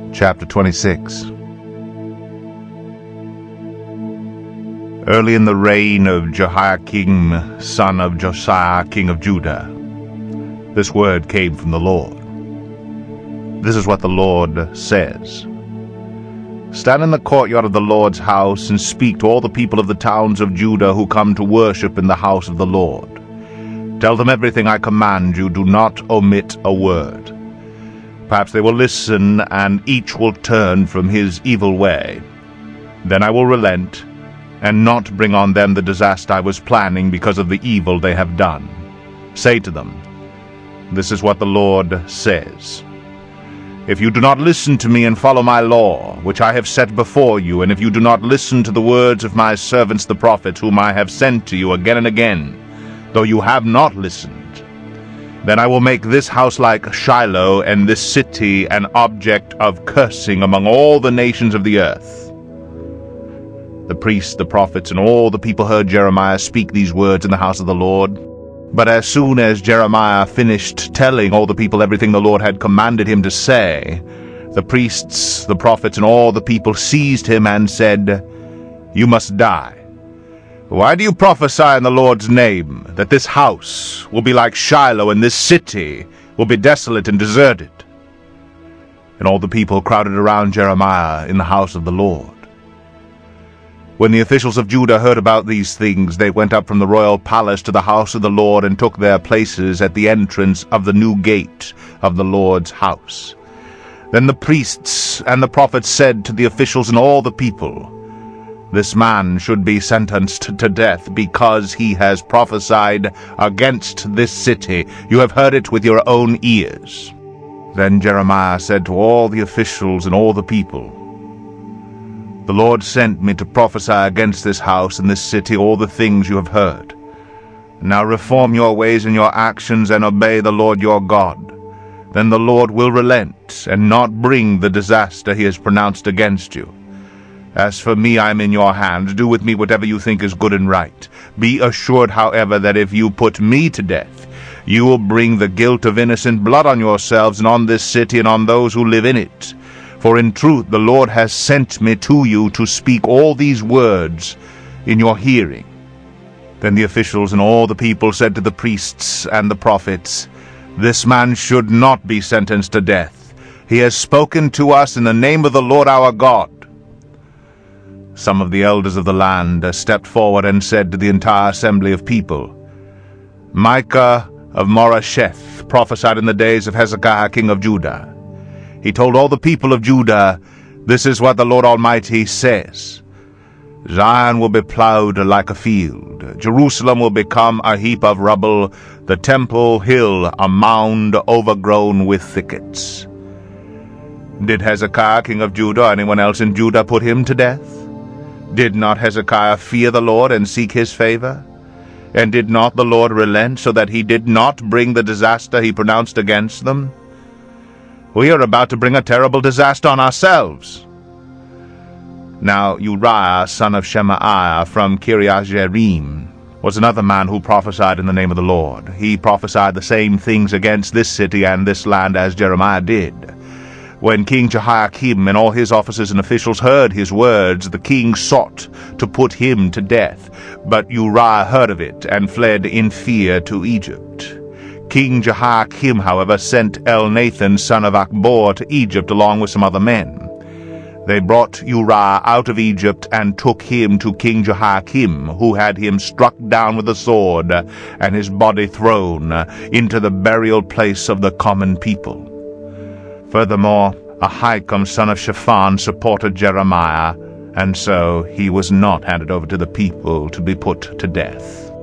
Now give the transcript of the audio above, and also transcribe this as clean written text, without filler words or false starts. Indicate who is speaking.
Speaker 1: Chapter 26. Early in the reign of Jehoiakim, son of Josiah, king of Judah, this word came from the Lord. This is what the Lord says. Stand in the courtyard of the Lord's house and speak to all the people of the towns of Judah who come to worship in the house of the Lord. Tell them everything I command you. Do not omit a word. Perhaps they will listen, and each will turn from his evil way. Then I will relent, and not bring on them the disaster I was planning because of the evil they have done. Say to them, this is what the Lord says. If you do not listen to me and follow my law, which I have set before you, and if you do not listen to the words of my servants the prophets, whom I have sent to you again and again, though you have not listened, then I will make this house like Shiloh, and this city an object of cursing among all the nations of the earth. The priests, the prophets, and all the people heard Jeremiah speak these words in the house of the Lord. But as soon as Jeremiah finished telling all the people everything the Lord had commanded him to say, the priests, the prophets, and all the people seized him and said, "You must die. Why do you prophesy in the Lord's name, that this house will be like Shiloh, and this city will be desolate and deserted?" And all the people crowded around Jeremiah in the house of the Lord. When the officials of Judah heard about these things, they went up from the royal palace to the house of the Lord and took their places at the entrance of the new gate of the Lord's house. Then the priests and the prophets said to the officials and all the people, "This man should be sentenced to death because he has prophesied against this city. You have heard it with your own ears." Then Jeremiah said to all the officials and all the people, "The Lord sent me to prophesy against this house and this city all the things you have heard. Now reform your ways and your actions and obey the Lord your God. Then the Lord will relent and not bring the disaster he has pronounced against you. As for me, I am in your hands. Do with me whatever you think is good and right. Be assured, however, that if you put me to death, you will bring the guilt of innocent blood on yourselves and on this city and on those who live in it. For in truth the Lord has sent me to you to speak all these words in your hearing." Then the officials and all the people said to the priests and the prophets, "This man should not be sentenced to death. He has spoken to us in the name of the Lord our God." Some of the elders of the land stepped forward and said to the entire assembly of people, "Micah of Morasheth prophesied in the days of Hezekiah king of Judah. He told all the people of Judah, 'This is what the Lord Almighty says. Zion will be plowed like a field. Jerusalem will become a heap of rubble, the temple hill a mound overgrown with thickets.' Did Hezekiah king of Judah or anyone else in Judah put him to death? Did not Hezekiah fear the Lord and seek his favor? And did not the Lord relent so that he did not bring the disaster he pronounced against them? We are about to bring a terrible disaster on ourselves." Now Uriah, son of Shemaiah, from Kiriath-Jearim, was another man who prophesied in the name of the Lord. He prophesied the same things against this city and this land as Jeremiah did. When King Jehoiakim and all his officers and officials heard his words, the king sought to put him to death. But Uriah heard of it and fled in fear to Egypt. King Jehoiakim, however, sent Elnathan, son of Achbor, to Egypt along with some other men. They brought Uriah out of Egypt and took him to King Jehoiakim, who had him struck down with a sword and his body thrown into the burial place of the common people. Furthermore, Ahikam, son of Shaphan, supported Jeremiah, and so he was not handed over to the people to be put to death.